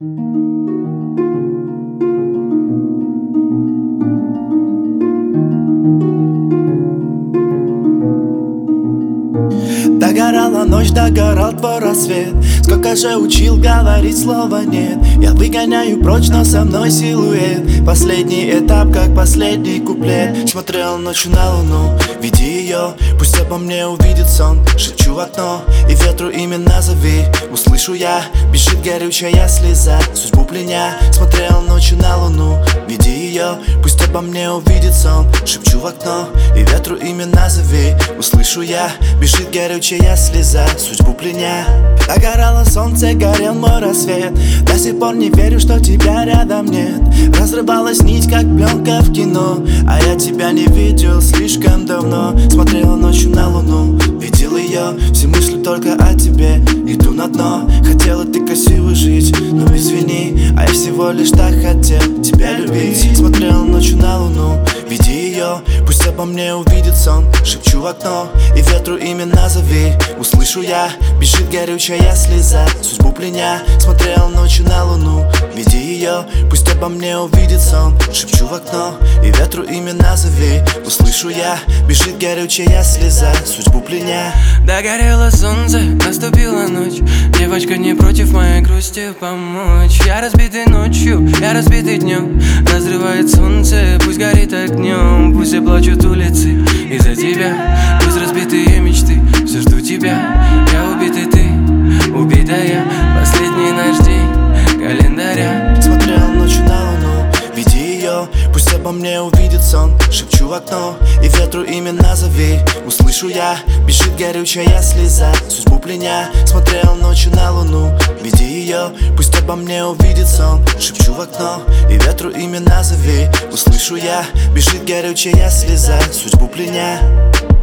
Догорала ночь, догорал твой рассвет. Сколько же учил говорить слова нет. Я выгоняю прочь, но со мной силуэт. Последний этап, как последний куплет. Смотрел ночью на луну, веди ее. Пусть обо мне увидит сон. Шепчу в окно, и ветру имя назови. Услышу я, бежит горючая слеза. Судьбу пленя, смотрел ночью на луну, веди ее. Пусть обо мне увидит сон. Шепчу в окно, и ветру имя назови. Услышу я, бежит горючая слеза, судьбу пленя. Догорало солнце, горел мой рассвет. До сих пор не верю, что тебя рядом нет. Разрывалась нить, как пленка в кино. А я тебя не видел слишком давно. Смотрела ночью на луну, видел ее. Все мысли только о тебе, иду на дно. Хотела ты красиво жить, но извини, а я всего лишь так хотел тебя любить. Смотрела ночью на луну, види ее. Пусть обо мне увидит сон. Шепчу в окно, и ветру имя назови. Услышу я, бежит горючая слеза, судьбу пленя. Смотрел ночью на луну, види ее. Пусть обо мне увидит сон. Шепчу в окно, и ветру имя назови. Услышу я, бежит горючая слеза, судьбу пленя. Догорело солнце, наступила ночь. Девочка не против моей грусти помочь. Я разбитый ночью, я разбитый днем. Разрывает солнце, пусть горит огнем. Пусть я плачут улицы из-за тебя. Пусть разбитые мечты, все жду тебя. Я убитый, ты убитая. Последний наш день календаря. Смотрел ночью на луну, види ее. Пусть обо мне увидит сон. Шепчу в окно, и ветру имя назови. Услышу я, бежит горючая слеза, судьбу пленя. Смотрел ночью на луну, види ее. Пусть обо мне увидит сон. Шепчу в окно, и ветру имя назови. Услышу я, бежит горючая слеза, судьбу пленя.